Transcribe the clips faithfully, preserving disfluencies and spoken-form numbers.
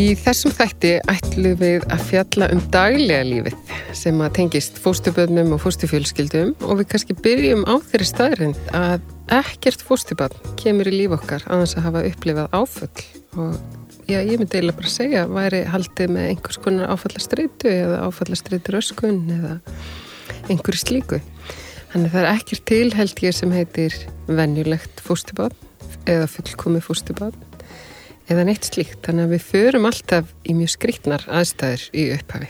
Í þessum þætti ætlum við að fjalla um daglega lífið sem að tengist fósturbörnum og fóstufjölskyldum og við kannski byrjum á þeirri staðreynd að ekkert fósturbarn kemur í líf okkar aðeins að hafa upplifað áföll og já, ég myndi eiginlega bara segja væri haldið með einhvers konar áfallastreitu eða áfallastreitur öskun eða einhverju slíku. Þannig það er ekkert til held ég sem heitir venjulegt fósturbarn eða fullkomið fósturbarn eða neitt slíkt, þannig að við förum alltaf í mjög skrýtnar aðstæður í upphafi.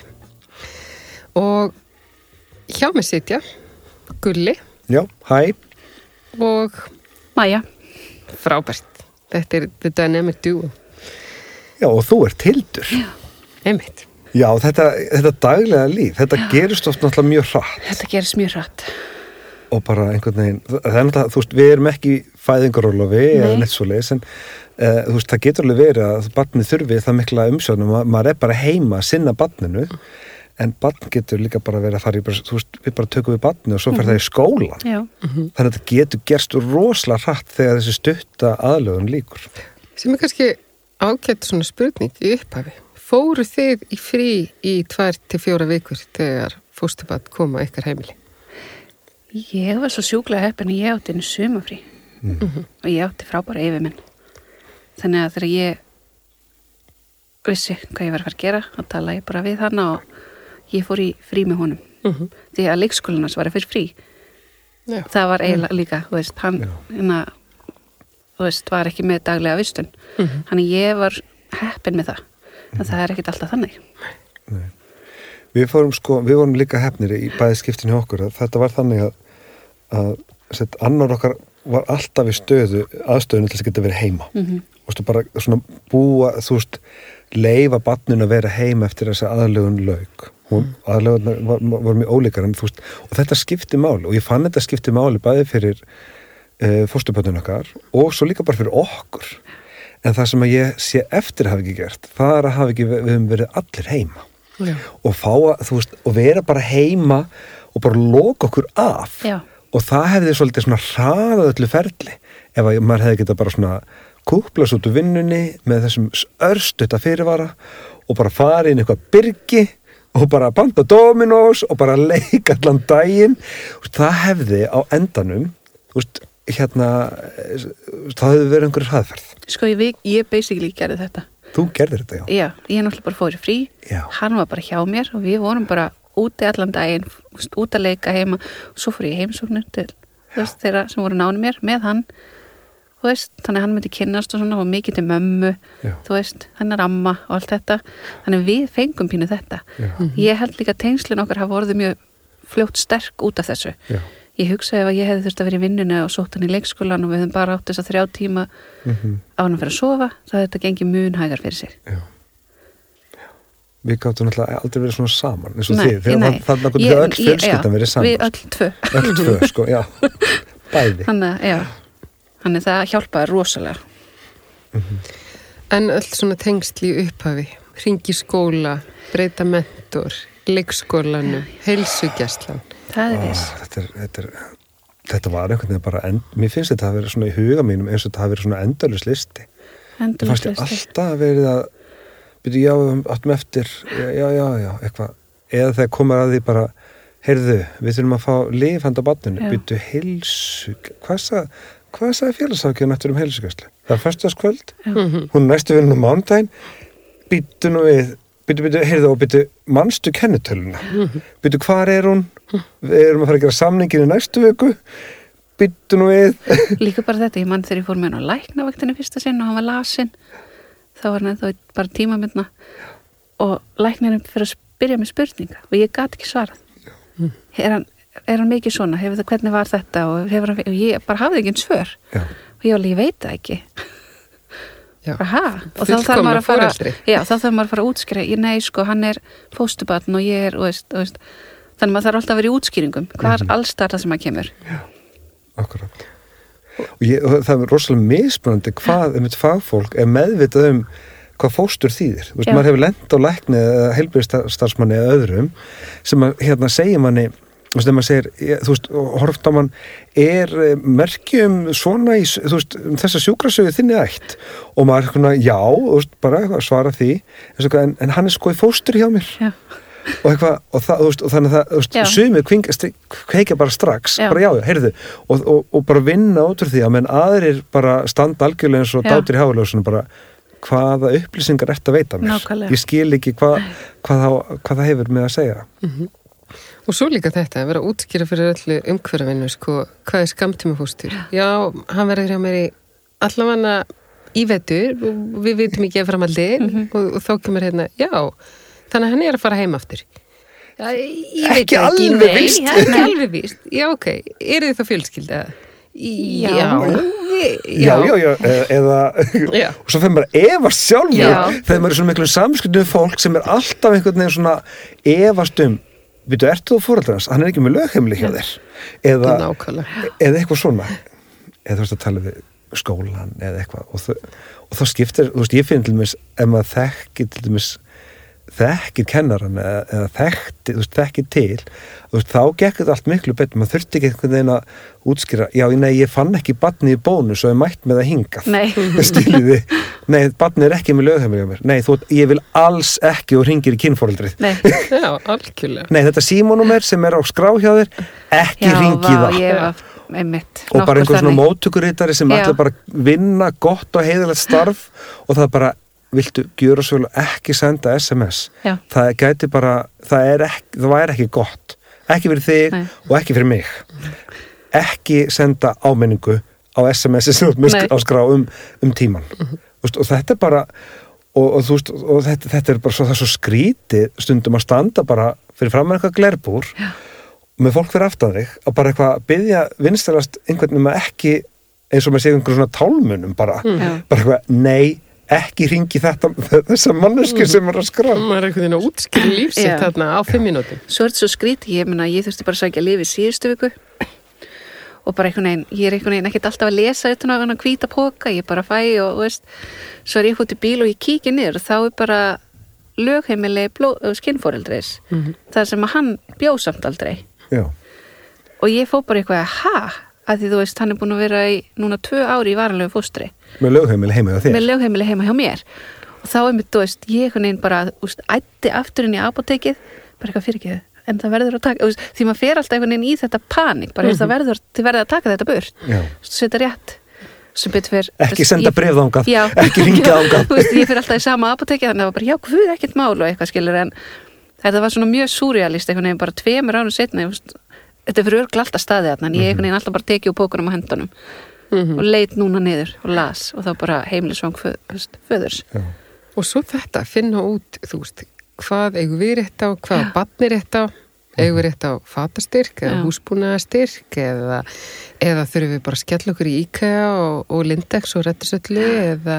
Og hjá mig sitja Gulli. Já, hæ. Og Maja. Frábært. Þetta er The Dynamic Duo. Já, og þú ert Hildur. Já. Einmitt. Já, þetta, þetta daglega líf, þetta Já. gerist oft náttúrulega mjög hratt. Þetta gerist mjög hratt. Og bara einhvern veginn, það er náttúrulega, þú veist, við erum ekki fæðingarólofi eða neitt svoleiðis, en uh, þú veist, það getur alveg verið að barnið þurfi það mikla umsjónum, maður er bara heima að sinna barninu, en barn getur líka bara verið að fara í, bara, þú veist, við bara tökum við barnið og svo fer mm-hmm. það í skólan. Já. Mm-hmm. Þannig að þetta getur gerst rosalega hratt þegar þessi stutta aðlögun líkur. Sem er kannski ágætt svona spurning í upphafi. Fóru þið í frí í tvær til fjóra vikur þegar fósturbarn kom á ykkar heimili? Ég var svo sjúklega heppin að ég átti einu sumafrí mm-hmm. og ég átti frábæra yfirmenn. Þannig að þegar ég vissi hvað ég var að fara að gera, þá tala ég bara við hana og ég fór í frí með honum. Mm-hmm. Því að leikskólanars var að fyrir frí. Já. Það var eiginlega líka, þú veist, hann hérna, þú veist, var ekki með daglega vistun. Mm-hmm. Þannig ég var heppin með það. En mm-hmm. það er ekkit alltaf þannig. Nei. Við fórum sko, við vorum líka heppnir í bæði skiptinu okkur að þetta var þannig að, að sett, annar okkar var alltaf í stöðu, aðstöðinu til þess að geta verið heima. Mm-hmm. Þú veist, bara svona búa, þú veist, leyfa barninu að vera heima eftir þess að aðlögun lauk. Hún, mm. aðlögun var, var mjög ólíkar, en þú veist, og þetta skipti máli, og ég fann þetta skipti máli bæði fyrir uh, fósturbörnin okkar og svo líka bara fyrir okkur. En það sem að ég sé eftir að hafa ekki gert, það er að hafa ekki, við höfum verið allir heima. Já. Og fá að, þú veist, og vera bara heima og bara loka okkur af. Já. Og það hefði svolítið svona hraðað öllu ferli ef að maður hefði getað bara svona kúplast út úr vinnunni með þessum örstutta fyrirvara og bara farið inn eitthvað byrgi og bara banda dominós og bara leika allan daginn. Það hefði á endanum, þú veist, hérna, það hefði verið einhverjum hraðferð. Sko, ég, ég basically gerði þetta. Þú gerðir þetta, já. Já, ég náttúrulega bara fór í frí, já. Hann var bara hjá mér og við vorum bara úti allan daginn, út að leika heima og svo fór ég heimsóknir til veist, þeirra sem voru náni mér með hann, þú veist, þannig að hann myndi kynnast og svona og mikið til mömmu, já. Þú veist, hann er amma og allt þetta, þannig við fengum pínu þetta. Mm-hmm. Ég held líka að tengslin okkar hafa orðið mjög fljótt sterk út af þessu. Já. Ég hugsaði ef að ég hefði þurft að vera í vinnunni og sótt hann í leikskólan og við hefðum bara átt þess að þrjá tíma mm-hmm. á hann að fyrir að sofa, þá hefði þetta gengið mun hægar fyrir sig. Já. Já. Við gáttum náttúrulega aldrei verið svona saman, eins og nei, þið. Þegar það náttúrulega hefði öll fjölskyldan verið saman. Við öll tvö. Öll tvö, sko, já. Bæði. Þannig, já. Þannig það hjálpaði rosalega. Mm-hmm. En öll svona tengsl í upphafi, hringi skóla, breyta mentor, leikskólanum, heilsugæslan. Það er viss. Þetta, er, þetta, er, þetta var einhvern veginn bara, end, mér finnst þetta að vera svona í huga mínum eins og þetta að vera svona endalus listi. Endalus listi. Það fannst ég alltaf verið að, byrju, já, áttum eftir, já, já, já, eitthvað. Eða þegar komur að því bara, heyrðu, við þurfum að fá lyf handa barninu, byrju, heilsu, hvað sagði, hvað sagði félagsafgjörn eftir um heilsugæslu? Það er föstudagskvöld, mm-hmm. hún næstu vinna á mánudaginn, byrju nú við, Byttu, byttu, heyrðu og byttu, manstu kennitöluna? Mm-hmm. Byttu, hvar er hún? Við erum að fara að gera samningin í næstu viku. Byttu nú við. Líka bara þetta, ég mann þegar ég fór með hann á læknavaktinni fyrsta sinn og hann var lasinn. Þá var hann þá bara tímamyndna. Og læknirinn fyrir að spyrja mig spurninga og ég gat ekki svarað. Mm. Er hann, er hann mikið svona? Hefur það, hvernig var þetta? Og, hefur hann, og ég bara hafði ekki einn svör. Já. Og ég alveg, ég veit það ekki. Já, og þá þarf maður að fara já, þá þarf maður að fara að útskýra ég nei, sko, hann er fósturbarn og ég er og veist, og veist. Þannig maður þarf alltaf að vera í útskýringum hvar mm-hmm. alls það sem maður kemur. Já, akkurat og, ég, og það er rosalega mismunandi hvað um þetta fagfólk er meðvitað um hvað fóstur þýðir. Þú veist, maður hefur lent á lækni eða heilbrigðisstarfsmanni eða öðrum sem að, hérna, segir manni þú veist, þegar maður segir, ég, þú veist, horft á mann er merkjum svona í, þú veist, um þessa sjúkrasögu þinni ætt og maður er svona, já, þú veist, bara svara því, en, en hann er sko í fóstur hjá mér Já. og eitthvað, og, það, þú veist, og þannig að það, þú veist, sumir kveikja bara strax, já. bara já, já, heyrðu, og, og, og bara vinna út úr því að menn aðrir bara standa algjörlega eins og dátur í hafaljósinu bara, hvaða upplýsingar ert að veita mér? Nákvæmlega. Ég skil ekki hvað, hvað, það, hvað það hefur með að segja. Mm-hmm. Og svo líka þetta, að vera að útskýra fyrir öllu umhverfinu, sko, hvað er skammtímafóstur? Já, hann verður hjá mér í allavega í vetur og við vitum ekki að framaldi mm-hmm. og, og þá kemur hérna, já, þannig að hann er að fara heim aftur. Já, ég veit ekki alveg víst. Nei, ekki alveg víst. Já, ok. Er þið þá fjölskylda? Já. Já. Já, já, já. Eða, já. Og svo fyrir maður að efast sjálfur þegar maður er svona miklu samskiptum fólk sem er alltaf einhvern veginn svona efast um, veitu, ertu þú foreldrar hans? Hann er ekki með lögheimili hjá þér. Eða, eða eitthvað svona. Eða þú veist að tala við skólan eða eitthvað. Og, þau, og þá skiptir, þú veist, ég finn til dæmis, ef maður þekki til dæmis þekkir kennaran eða, eða þekkti, þú veist, þekkir til þú veist, þá gekk þetta allt miklu betur maður þurfti ekki einhvern veginn að útskýra já, nei, ég fann ekki barnið í bónus og ég mætt með það hingað stíliði, nei, barnið er ekki með lögheimili á mér nei, þú, ég vil alls ekki og hringir í kynforeldrið nei, já, algjörlega nei, þetta símanúmer sem er á skrá hjá þér ekki hringi það já, einmitt, og bara einhver svona móttökuritari sem ætla bara að vinna gott og heiðalegt starf og það bara viltu gjöra svo ekki senda S M S Já. það gæti bara það er ekki, það væri ekki gott ekki fyrir þig Nei. og ekki fyrir mig ekki senda áminningu á S M S sem þú mist á skrá um, um tíman uh-huh. og, og þetta er bara og, og, þú veist, og þetta, þetta er bara svo, það er svo skrítið stundum að standa bara fyrir fram með eitthvað glerbúr Já. með fólk fyrir aftan þig að bara eitthvað byggja vinstalast einhvern veginn ekki eins og maður sé einhvern svona tálmunum bara, mm. bara eitthvað, nei ekki hringi þetta þessar mannesku sem er að skrá maður er einhvern veginn að útskýra lífsitt þarna á fimm mínútum svo er þetta svo skrítið, ég meina ég þurfti bara að sækja lífi síðustu viku og bara einhvern veginn, ég er einhvern veginn ekkert alltaf að lesa utan á hann að hvíta póka, ég bara fæ og veist, svo er ég út í bíl og ég kíki niður og þá er bara lögheimili skinnforeldris mm-hmm. það sem að hann bjó samt aldrei Já. og ég fó bara eitthvað, ha? Að því þú veist, hann er búin að vera í núna tvö ári í varanlegu fóstri. Með lögheimili heima hjá þér? Með lögheimili heima hjá mér. Og þá er mér, þú veist, ég einhvern veginn bara, þú veist, ætti aftur inn í apótekið, bara eitthvað fyrir ekki, en það verður að taka, þú veist, því maður fer alltaf einhvern veginn í þetta panik, bara mm-hmm. það verður, þið verður að taka þetta burt. Já. Þetta er rétt. Sem betur fyrir... Ekki senda bréf þangað, ekki ringja þangað. Þú veist, ég fer alltaf í sama apótekið, þannig að það var bara, já, guð, ekkert mál og eitthvað skilur, en þetta var svona mjög súrrealist, einhvern veginn bara tveimur árum seinna, þetta er fyrir örgla alltaf staðið þarna en ég einhvern veginn alltaf bara tekið úr pókunum á hendunum mm-hmm. og leit núna niður og las og þá bara heimilisvang föðurs Já. Og svo þetta, finna út þú veist, hvað eigum við rétt á hvað barn er rétt á eigum við rétt á fatastyrk eða húsbúnaðastyrk eða, eða þurfum við bara að skella okkur í IKEA og, og Lindex og Rettisöllu eða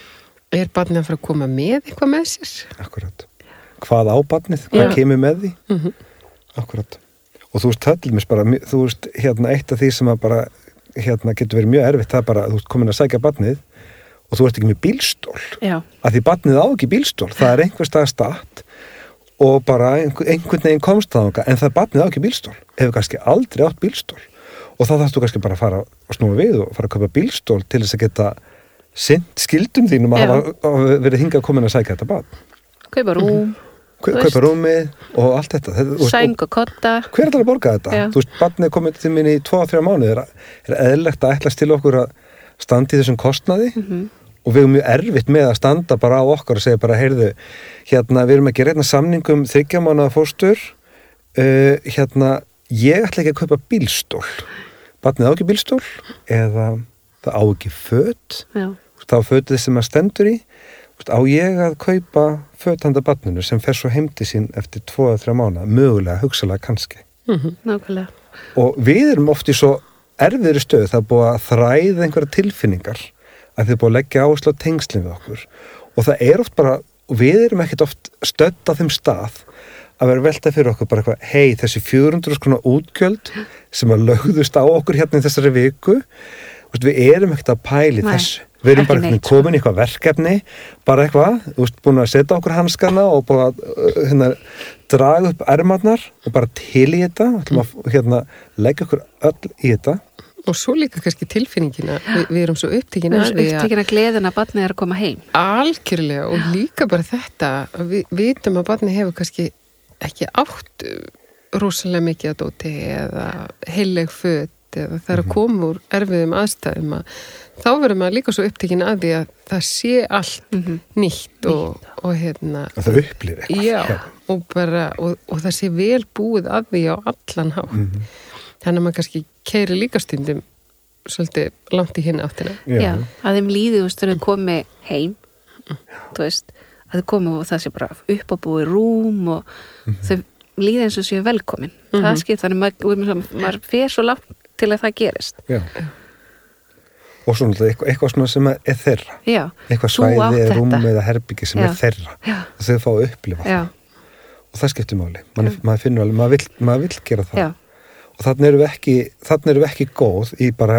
er barnið að fara að koma með eitthvað með sér Akkurat, hvað á barnið, hvað Já. Kemur með því mm-hmm. Akkurat og þú veist, töllumis bara, þú veist, hérna eitt af því sem að bara, hérna getur verið mjög erfitt, það er bara, þú veist, komin að sækja barnið og þú ert ekki með bílstól Já. Að því barnið á ekki bílstól, það er einhver stað statt og bara einhver, einhvern veginn komst það en það barnið á ekki bílstól, hefur kannski aldrei átt bílstól og þá þarfst þú kannski bara að fara að snúa við og fara að kaupa bílstól til þess að geta sinnt skildum þínum að hafa að verið hingað komin að sækja þetta barn. Kaupa rúm. kaupa rúmið og allt þetta, þetta sæng og kotta hver er það að borga þetta? Já. Þú veist, barnið er komið til mín í tvo til þrjá mánuði er, er eðlilegt að ætlast til okkur að standa í þessum kostnaði mm-hmm. og við erum mjög erfitt með að standa bara á okkar og segja bara, heyrðu, hérna við erum að gera hérna samningum þriggja mánaða fóstur uh, hérna, ég ætla ekki að kaupa bílstól barnið á ekki bílstól eða það á ekki föt þá fötið sem að stendur í á ég að kaupa föt handa barninu sem fer svo heimti sín eftir tvo eða þrjá mánuða, mögulega, hugsalega kannski. Mm-hmm. Nákvæmlega. Og við erum oft í svo erfiðri stöð, það er búið að þræða einhverja tilfinningar, að þið er búið að leggja áherslu á tengslin við okkur. Og það er oft bara, og við erum ekkert oft stödd á þeim stað, að vera velta fyrir okkur bara eitthvað, hei, þessi fjögur hundruð skróna útgjöld sem að lögðust á okkur hérna í þessari viku, við erum ekkert að pæli Nei. Þessu. Við erum bara neitt, komin í eitthvað verkefni, bara eitthvað, þú veist, búin að setja okkur hanskana og búin að hérna, draga upp ermarnar og bara til í þetta, ætlum að hérna, leggja okkur öll í þetta. Og svo líka kannski tilfinningina, Vi, við erum svo upptekin Við að erum því upptekin að gleðina að barnið er að koma heim. Algjörlega og líka bara þetta, að við vitum að barnið hefur kannski ekki átt rosalega mikið að dóti eða heileg föt eða það er að koma úr erfiðum aðstæðum að þá verður maður líka svo upptekin að því að það sé allt Mm-hmm. nýtt og, og hérna Að það upplifir eitthvað. já, og, bara, og, og það sé vel búið að því á allan hátt Mhm. þannig að maður kannski keyrir líka stundum svolítið langt í hinn áttina Já, að þeim líði, þú veist, þegar þau komi heim, þú veist, að þau komi og það sé bara upp á búi rúm og þau líði eins og séu velkomin. Það skipt, þannig að maður, maður fer svo langt til að það gerist. Já. Og svo náttúrulega eitthvað, eitthvað svona sem er þeirra. Já, Eitthvað þú átt svæði, þetta. rúm eða herbyggi sem Já. er þeirra. Já. Og þau fá að upplifa Já, það. Og það skiptir máli. Man, maður finnur alveg, maður vill, maður vill gera það. já, Og þannig erum við ekki, þannig erum við ekki góð í bara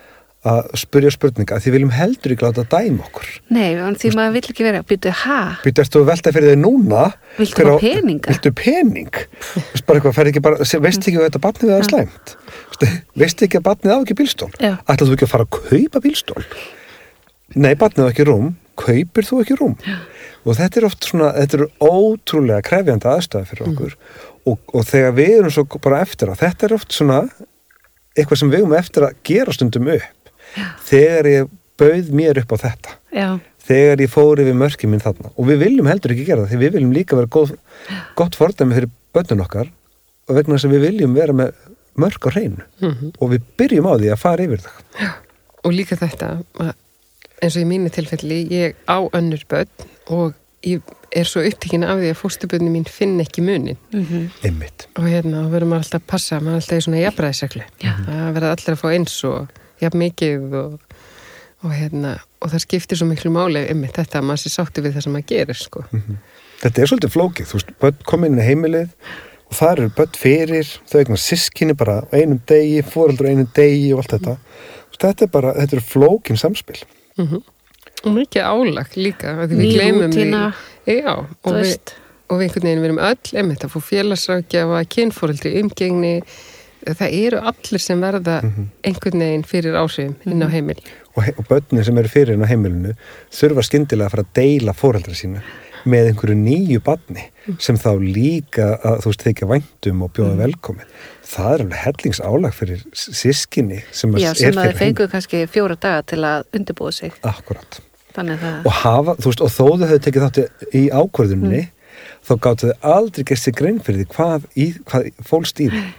að spyrja spurninga. Því við viljum heldur ekki láta dæma okkur. nei, en því maður vill ekki vera að byrja, ha, Býtu, ertu að velta fyrir þig núna? Viltu Hver fá á- peninga? Viltu pening? Veist bara eitthvað, ferð ekki bara, se- veist ekki að þetta barnið það er slæmt? Veist ekki að barnið á ekki bílstól? Já. Ætlar þú ekki að fara að kaupa bílstól? Nei, barnið á ekki rúm, kaupir þú ekki rúm? Já. Og þetta er oft svona, þetta eru ótrúlega krefjandi aðstæða fyrir okkur og, og þegar við erum svo bara eftir að þetta er oft svona eitthvað sem við erum eftir að gera stundum upp. Já. Þegar ég bauð mér upp á þetta. já, Þegar ég fór yfir mörkin minn þarna og við viljum heldur ekki gera það því við viljum líka vera góð, gott fordæmi fyrir börnun okkar og vegna þess að við viljum vera með mörk á hreinu Mhm. og við byrjum á því að fara yfir það. og líka þetta að, eins og í mínu tilfelli ég á önnur börn og ég er svo upptekin af því að fósturbörnum mín finn ekki munin mhm, Einmitt. og hérna verður maður alltaf að passa maður er alltaf í svona jafnræðisreglu það verður allir að fá eins og jafn mikið og, og hérna og það skiptir svo miklu máli einmitt þetta að maður sé sáttu við það sem maður gerir sko. Þetta er svolítið flókið, þú veist, börn kom inn í heimilið og það eru börn fyrir, þau eignar systkini bara á einum degi, foreldrar á einum degi og allt þetta. Þú veist, Þetta er bara, þetta eru flókin samspil. mm og mikið álag líka af því við Ný gleymum rútína, því já, og þú við, veist. og við einhvern veginn við erum öll einmitt að fá félagsrákjafa, kynforeldri, umgengni það eru allir sem verða einhvern veginn fyrir áhrifum inn á heimil Og, he- og börnin sem eru fyrir inn á heimilinu þurfa skyndilega að fara að deila foreldra sína með einhverju nýju barni sem þá líka að þú veist þykja væntum og bjóða velkomin. Það er alveg hellingsálag fyrir sískinni sem, já, er sem að fyrir þau fengu kannski fjóra daga til að undirbúa sig. Akkurat. Þannig að það, Og, hafa, þú veist, og þó þau hefðu tekið þátti í ákvörðunni þá gáttu þau aldrei gert sér grein fyrir því hvað, í, hvað fólst í því.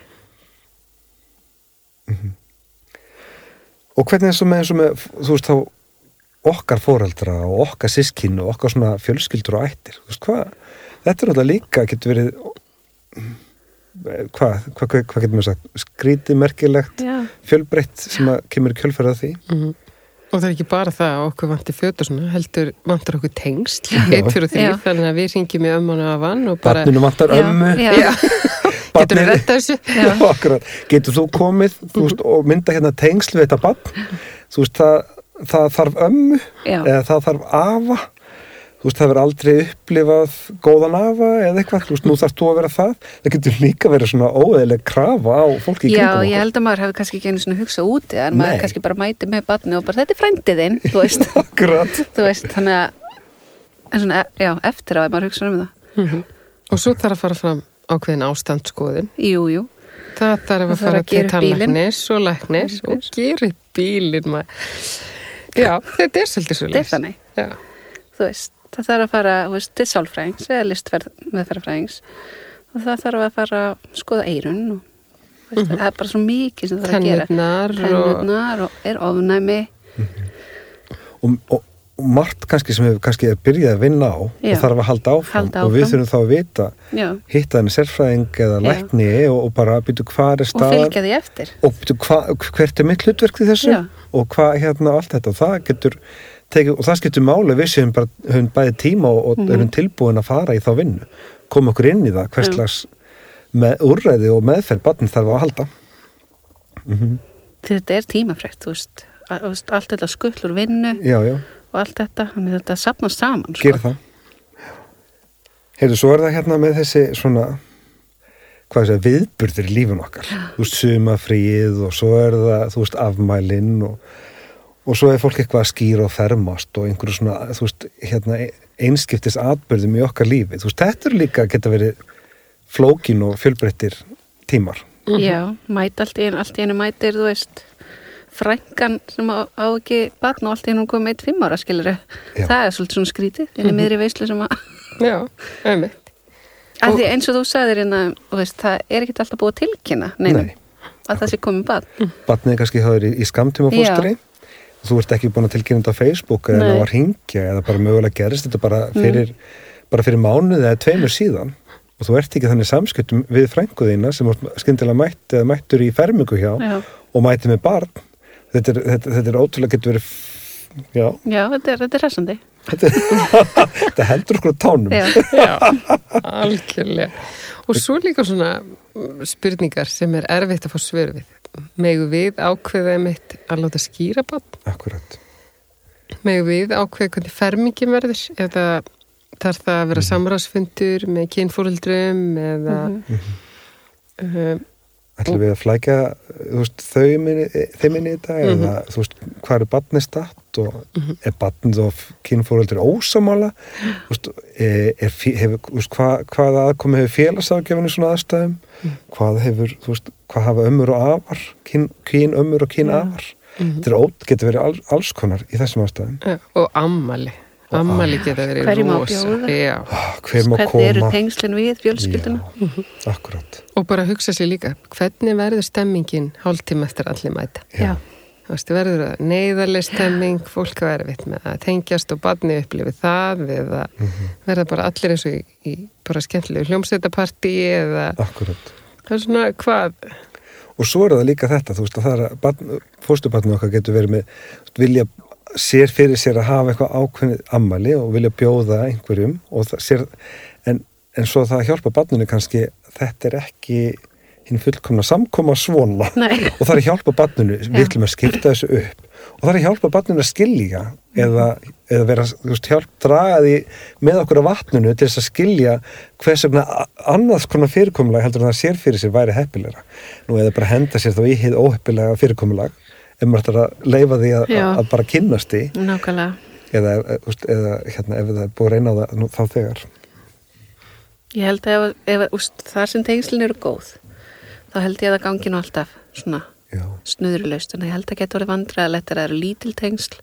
Mm Og hvernig eins og með, eins og með þú veist þá okkar foreldra og okkar sískin og okkar svona fjölskyldur og ættir þú veist hvað, þetta er náttúrulega líka getur verið hvað, hvað, hvað, hvað getur maður sagt skrítið, merkilegt, já, fjölbreytt sem að kemur í kjölfarið af því. mm og það er ekki bara það að okkur vantir föt og svona heldur vantar okkur tengsl eitt fyrir því, Já. þannig að við ringjum í ömman og afann og bara Barninu vantar já, ömmu. já, já, getur við retta þessu Já, akkurat. Getur þú komið þú veist, og mynda hérna tengsl við þetta barn þú veist, það, það þarf ömmu já, eða það þarf afa þú veist, það verður aldrei upplifað góðan afa eða eitthvað, þú veist, nú þarf þú að vera það það getur líka verið svona óeðileg krafa á fólki í já, kringum ég okkur. held að maður hefur kannski ekki einu svona hugsað úti en Nei. maður kannski bara mæti með barni og bara þetta er frændiðinn, þú veist, Akkurat. þú veist, þannig að en svona, já, eftir að maður hugsa um það. Mhm. og svo þarf að fara fram ákveðin ástandsskoðun Jú, jú, það þarf að Það þarf fara að til gera upp bílinn. tannlæknis og læknis og gera upp bílinn maður. já, þetta er svolítið svo þetta er þannig, já, þú veist, það þarf að fara, þú veist, til sálfræðings eða listmeðferðarfræðings og það þarf að fara að skoða eyrun og þú veist, það er bara svo mikið sem það þarf að gera. tennurnar og Tennurnar og er ofnæmi, og, og, og margt kannski sem hefur kannski byrjað að vinna á Já. og þarf að halda áfram, Halda og við áfram. þurfum þá að vita já, hitta henni sérfræðing eða Já. lækni og, og bara byrju hvað er og staðan fylgja því eftir. og byrju hva, hvert er mitt hlutverk í þessu Já. og hvað hérna allt þetta og það getur tekið, og það skiptir máli við séum bara, höfum bæði tíma og, og erum tilbúin að fara í þá vinnu koma okkur inn í það, hvers Já. slags með úrræði og meðferð barnið þarf að halda mm Þetta er tímafrækt, þú veist, að, þú veist allt þetta skull úr vinnu já, já, og allt þetta, þannig að þetta sapnast saman sko. gera það Heyrðu, svo er það hérna með þessi svona, hvað sé, viðburðir í lífun okkar. Þú veist, sumafríið og svo er það, þú veist, afmælinn og, og svo er fólk eitthvað að skýra og fermast og einhverju svona, þú veist, hérna einskiptis atburðum í okkar lífi. Þú veist, þetta er líka að geta verið flókin og fjölbreyttir tímar. Mm-hmm. Já, mæta allt í einu, allt í einu mætir, þú veist, frænkan sem á, á ekki barn og allt í einu komið eitt fimm ára, skilur. Það er svolítið svona skrítið, inn í miðri veislu sem að... Já, einmitt. Að því eins og þú sagðir hérna, veist, það er ekki alltaf búið að tilkynna neinum Nei. að það sé komið barn. Barnið kannski haður í, í skamtíma fóstri. Þú ert ekki búin að tilkynna þetta á Facebook eða ná að hringja eða bara mögulega gerist þetta bara fyrir, mm. bara fyrir mánuði eða tveimur síðan og þú ert ekki þannig samskiptum við frænguðina sem skyndilega mætt eða mættur í fermingu hjá Já. Og mætti með barn. Þetta er, þetta, þetta er ótrúlega getur verið Já, Já þetta er, þetta er hressandi. Þetta heldur okkur á tánum. Já, Já algjörlega. Og svo líka svona spurningar sem er erfitt að fá svör við. Megu við ákveða mitt að láta skýra barn? Akkurat. Megu við ákveða hvernig fermingin verður? Eða þarf það að vera mm-hmm. samráðsfundur með kynforeldrum eða... Mm-hmm. Uh, Ætlum við að flækja, þú veist, þau minni, þeim minni í þetta eða, mm-hmm. þú veist, hvað er barnið statt og mm-hmm. er barnið og kynforeldri ósamála, þú veist, er, hefur, þú veist, hvað, hvað aðkomi hefur félagsáðgjöfinu svona aðstæðum, mm-hmm. hvað hefur, þú veist, hvað hafa ömmur og afar, kyn, kyn ömmur og kyn afar. Mm-hmm. Þetta er ótt, getur verið all, alls konar í þessum aðstæðum. Ja, og ammali. Ammali geta verið rosa. Hverju má bjóða? Já. Hver má koma? Hvernig eru tengslinn við fjölskylduna? Já, akkurat. Og bara hugsa sér líka, hvernig verður stemmingin hálftíma eftir allir mæta? Já. Þú veist, verður það neyðarleg stemming, fólk að vera vitt með að tengjast og barni upplifið það eða mm-hmm. verða bara allir eins og í, í bara skemmtilegu hljómsveitapartí eða... Akkurat. Það er svona hvað... Og svo er það líka þetta, þú veist, að það er að fósturbarnið okkar getur verið með, vilja sér fyrir sér að hafa eitthvað ákveðið ammæli og vilja bjóða einhverjum og það sér, en, en svo það hjálpa barninu kannski, þetta er ekki hinn fullkomna samkoma svona Nei. Og það er hjálpa barninu, við ætlum að skipta þessu upp og það er hjálpa barninu að skilja eða, eða vera, þú veist, hjálp draga því með okkur á vatninu til þess að skilja hvers vegna annars konar fyrirkomulag heldur en það sér fyrir sér væri heppilegra. Nú eða bara henda sér þá í hið óheppilega fyrirkomulag ef maður ætlar að leyfa því að, að bara kynnast því Nákvæmlega. eða, eða hérna, ef það er búið að reyna á það nú, þá þegar Ég held að ef, ef, úst, þar sem tengslin eru góð þá held ég að það gangi nú alltaf svona snuðrulaust en ég held að geta orðið vandræðalegt að það eru lítil tengsl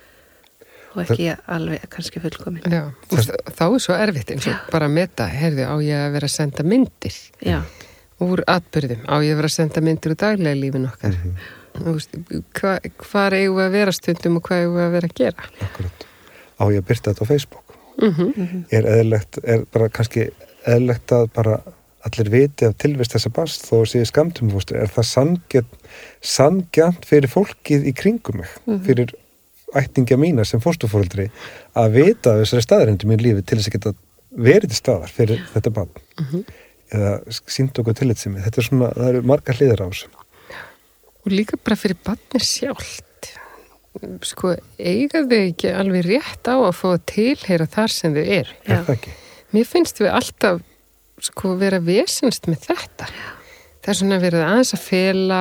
og ekki það... alveg kannski fullkomin Já, úst, þá er svo erfitt eins og Já. Bara að meta, heyrðu, á ég að vera að senda myndir Já. Úr atbyrðum, á ég að vera að senda myndir úr daglega lífin okkar mm-hmm. Hva, hvað eigum við að vera stundum og hvað eigum við að vera að gera Akkurat, á ég að byrta þetta á Facebook mm-hmm. er eðlilegt er bara kannski eðlilegt að bara allir viti af tilvist þessa barns þó að séu skamtímafóstur, er það sanngjarnt sanngjarnt fyrir fólkið í kringum mig, mm-hmm. fyrir ættingja mína sem fósturforeldri að vita af þessari staðarindum í lífi til þess að geta verið til staðar fyrir þetta barn mm-hmm. eða sýnt okkur tillitssemi, þetta er svona, það eru margar hliðar á þessu Og líka bara fyrir barnið sjálft. Sko, eiga þau ekki alveg rétt á að fá að tilheyra þar sem þau eru. Er það ekki? Mér finnst við alltaf sko vera vesenst með þetta. Það er svona verið aðeins að fela,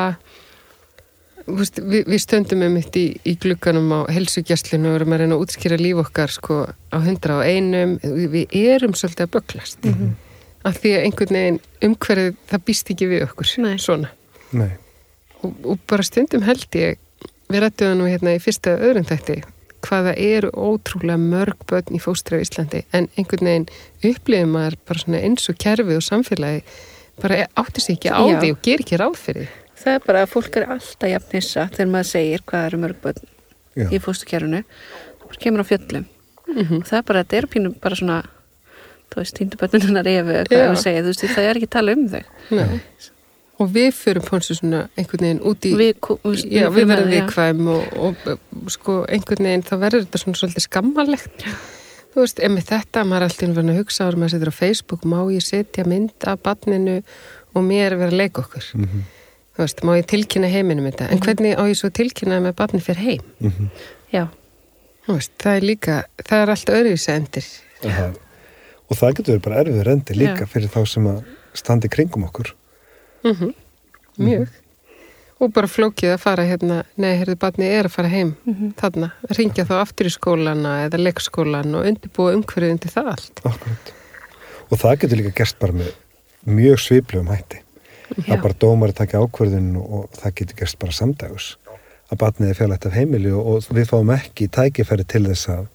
Vist, við, við stöndum um mitt í, í glugganum á heilsugjastlinu og erum að reyna að útskýra líf okkar sko á hundra og einum. Við erum svolítið að böglast. Mm-hmm. Af því að einhvern veginn umhverfið, það býst ekki við okkur. Nei. Svona. Nei. Og, og bara stundum held ég, við rættum það nú hérna í fyrsta öðrum þætti, hvaða eru ótrúlega mörg börn í fóstri á Íslandi, en einhvern veginn upplifir maður bara svona eins og kerfið og samfélagi bara átti sig ekki á Já. Því og ger ekki ráð fyrir því. Það er bara að fólk er alltaf jafn hissa þegar maður segir hvað eru mörg börn Já. Í fósturkerfinu, það bara kemur á fjöllum mm-hmm. og það er bara, þetta er pínum bara svona, þú veist, týndubörnunar efu, hvað við segja, þú veist, það er ekki að tala um þau. Nei. Og við förum pónsu svona einhvern veginn út í... Við, já, við verðum viðkvæm og, og, og sko einhvern veginn þá verður þetta svona svolítið skammalegt. Þú veist, ef með þetta maður er alltaf verið að hugsa árum að setja á Facebook, má ég setja mynd af barninu og mér vera að leika okkur. Mm-hmm. Þú veist, má ég tilkynna heiminum þetta. En hvernig á ég svo tilkynna með barni fyrir heim? Mm-hmm. Já. Þú veist, það er líka, það er alltaf öðruvísi endir. Aha. og það getur verið bara erfiður endi líka Já. fyrir þá sem að standi kringum okkur. Mm-hmm. Mjög. Mm-hmm. Og bara flókið að fara hérna, nei, heyrðu, barnið er að fara heim mm-hmm. þarna, að ringja þá aftur í skólana eða leikskólan og undirbúa umhverfið undir það allt. Akkurat. Og það getur líka gerst bara með mjög sviplegum hætti. Já. Að bara dómari taka ákvörðun og það getur gerst bara samdægus. Að barnið er fjarlægt af heimili og, og við fáum ekki tækifæri til þess að,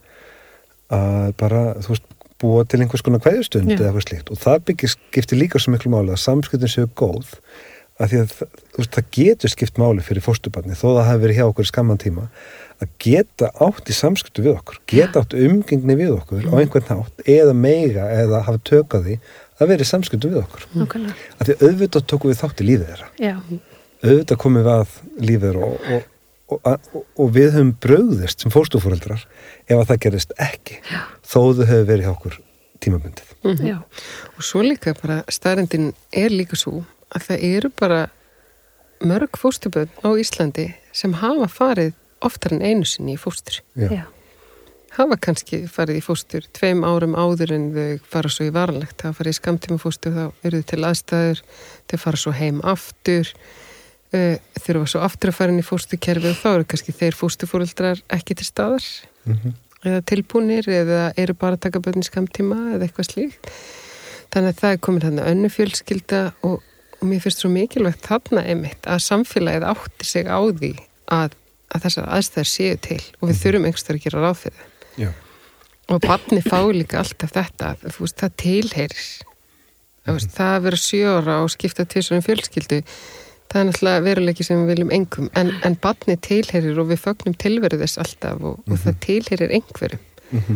að bara, þú veist, búa til einhvers konar kveðjustund eða eitthvað slíkt. Og það byggir skiptir líka svo miklu máli að samskiptin séu góð, að því að þú veist, það getur skipt máli fyrir fósturbarni þó það hafi verið hjá okkur í skamman tíma að geta átt í samskiptu við okkur, geta átt umgengni við okkur á einhvern hátt eða meiga eða hafa tökað því að vera í samskiptu við okkur. Nákvæmlega. Af því auðvitað tókum við þátt í lífið þeirra. Já. Auðvitað komum við að lífið þeirra og, og, og, og, og við höfum brugðist sem fósturforeldrar ef að það gerist ekki. Já. Þó þau hefur verið hjá okkur tímabundið. Mm-hmm. Já. Og svo líka bara staðreyndin er líka svo að það eru bara mörg fósturbörn á Íslandi sem hafa farið oftar en einu sinni í fóstur. Já. Já. Hafa kannski farið í fóstur tveim árum áður en þau fara svo í varanlegt. Það farið í skammtíma fóstur, þá eru þau til aðstæður, þau fara svo heim aftur, uh, þurfa svo aftur að fara inn í fósturkerfið og þá eru kannski þeir fósturforeldrar ekki til staðar Mm-hmm. eða tilbúnir eða eru bara að taka börn í skammtíma eða eitthvað slíkt. Þannig að það er komin þarna önnur fjölskylda og, og mér finnst svo mikilvægt þarna einmitt að samfélagið átti sig á því að, að þessar aðstæður séu til og við þurfum einhverstaðar að gera ráð fyrir það. Já. Og barni fá líka alltaf þetta, þú veist, það tilheyrir. Það, veist, það að vera sjö ára og skipta tvisvar um fjölskyldu, það er náttúrulega veruleiki sem við viljum engum, en, en barni tilheyrir og við fögnum tilveru þess alltaf og, og það tilheyrir einhverjum. Mm-hmm.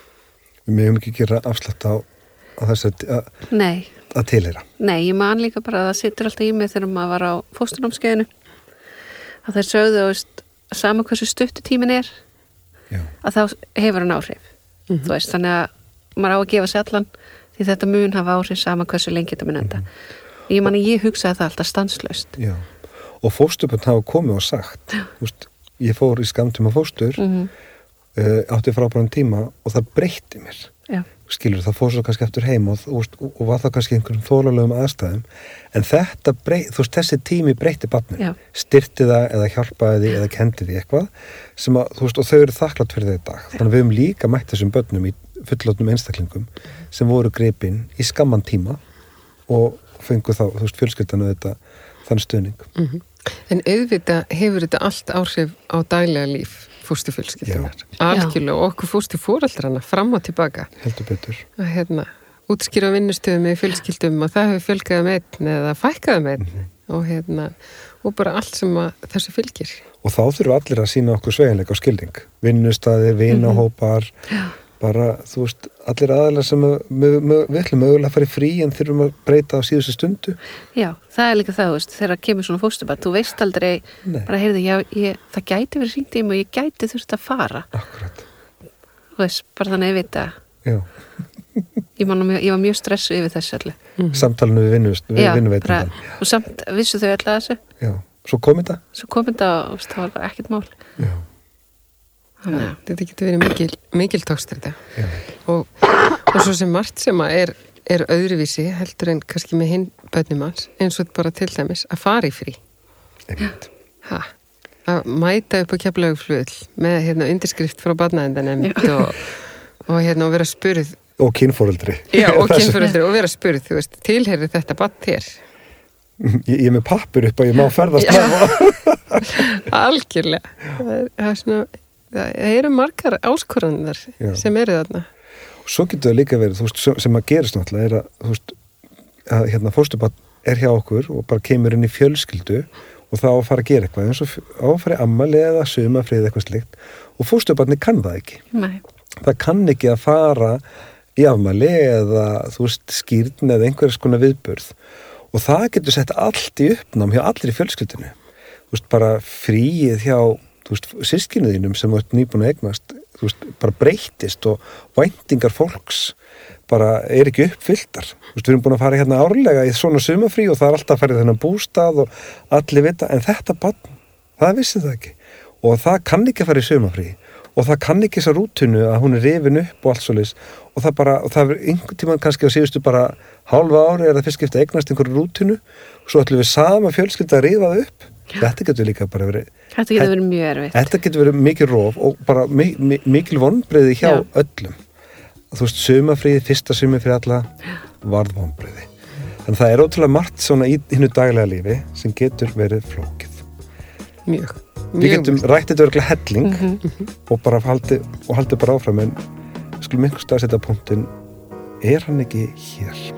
Við mögum ekki gera afslátt á, á þess að, að, Nei. að tilheyra. Nei, ég man líka bara að það situr alltaf í mig þegar maður var á fósturnámskeiðinu að þeir sögðu að sama hversu stuttu tímin er Já. að þá hefur hann áhrif. Mm-hmm. Þú veist, þannig að maður á að gefa sér allan því þetta mun hafa áhrif sama hversu lengi þetta mun enda. Mm-hmm. Ég man að ég hugsaði það alltaf stanslaust. Já. Og fósturbörn hafa komið og sagt, þú veist, ég fór í skammtíma fóstur, Mm-hmm. uh, átti frábæran tíma og það breytti mér. Já. Skilur, það fór svo kannski eftir heim og, og, og var það kannski einhverjum þólalegum aðstæðum, en þetta breytti, þú veist, þessi tími breytti barnið, Já. styrti það eða hjálpaði því eða kendi því eitthvað sem að, þú veist, og þau eru þakklátt fyrir þetta í dag. Þannig að við höfum líka mætt þessum börnum í fullorðnum einstaklingum sem voru gripin í skamman tíma og fengu þá, þú veist, fjölskyldanu þetta þann stuðning. Mm-hmm. En auðvitað hefur þetta allt áhrif á daglega líf fósturfjölskyldunar. Algjörlega og okkur fósturforeldrana fram og tilbaka. Heldur betur. Að hérna, útskýra vinnustöðum með fjölskyldum og það hefur fjölgaði með einn eða fækkaði með einn mm-hmm. og hérna, og bara allt sem að þessu fylgir. Og þá þurfum allir að sína okkur sveigjanleika og skilning. Vinnustaðir, vinahópar, mm-hmm. bara, þú veist, allir aðalega sem að, við, við ætlum mögulega að fara í frí en þurfum að breyta á síðustu stundu. Já, það er líka það, þú veist, þegar kemur svona fósturbarn, þú veist aldrei, Nei. bara heyrðu, já, ég, það gæti verið hringt í mig og ég gæti þurft að fara. Akkurat. Þú veist, bara þannig að ég veit að, Já. ég, man, ég var mjög stressu yfir þessu allir. Mm-hmm. Samtalenu við, vinnu, við já, vinnuveitindan. Já, og samt vissu þau öll að þessu. Já, svo kom þetta. Svo kom þetta og það var bara ekkert mál. Já. Þannig að þetta getur verið mikil, mikil tókstrita og, og svo sem margt sem að er, er öðruvísi heldur en kannski með hinn börnum hans eins og bara til dæmis að fara í frí. Einmitt. Ha, að mæta upp á Keflavíkurflugvöll með hérna undirskrift frá barnaverndunarnefnd og, og hérna og vera spurð Og kynforeldri. Já, og kynforeldri og vera spurð, þú veist, tilheyrir þetta barn þér? Ég, ég er með pappir upp og ég má ferðast með. Algjörlega. Það er, það er svona það eru margar áskoranir sem eru þarna. Og svo getur það líka verið, þú veist, sem að gerist náttúrulega er að, þú veist, að hérna fósturbarn er hjá okkur og bara kemur inn í fjölskyldu og þá að fara að gera eitthvað eins og á að fara í ammali eða sumafrið eitthvað slikt og fósturbarni kann það ekki. Nei. Það kann ekki að fara í afmæli eða, þú veist, skírn eða einhverjars konar viðburð og það getur sett allt í uppnám hjá allir í fjölskyldinu. Þú veist, bara fríið hjá þú veist, systkinuðinum sem þú ert nýbúin að eignast, þú veist, bara breytist og væntingar fólks bara er ekki uppfylltar. Þú veist, við erum búin að fara hérna árlega í svona sumafrí og það er alltaf að fara í þennan bústað og allir vita, en þetta barn, það vissi það ekki. Og það kann ekki að fara í sumafrí og það kann ekki þessa rútinu að hún er rifin upp og allt svoleiðis og það bara, og það er einhvern tímann kannski á síðustu bara hálfa ári er það fyrst skipta eignast einhverju rútinu og svo ætlum við sama fjölskylda að rifa það upp. Já. Þetta getur líka bara verið Þetta getur verið mjög erfitt. Þetta getur verið mikil rof og bara mi, mi, mikil vonbrigði hjá Já. öllum. Þú veist, sumarfríði, fyrsta sumar fyrir alla varð vonbrigði. Þannig það er ótrúlega margt svona í hinnu daglega lífi sem getur verið flókið. Mjög. Við getum rætt þetta örgulega helling mm -hmm. og bara haldi, og haldi bara áfram en skulum einhvers dag setja punktinn er hann ekki hér?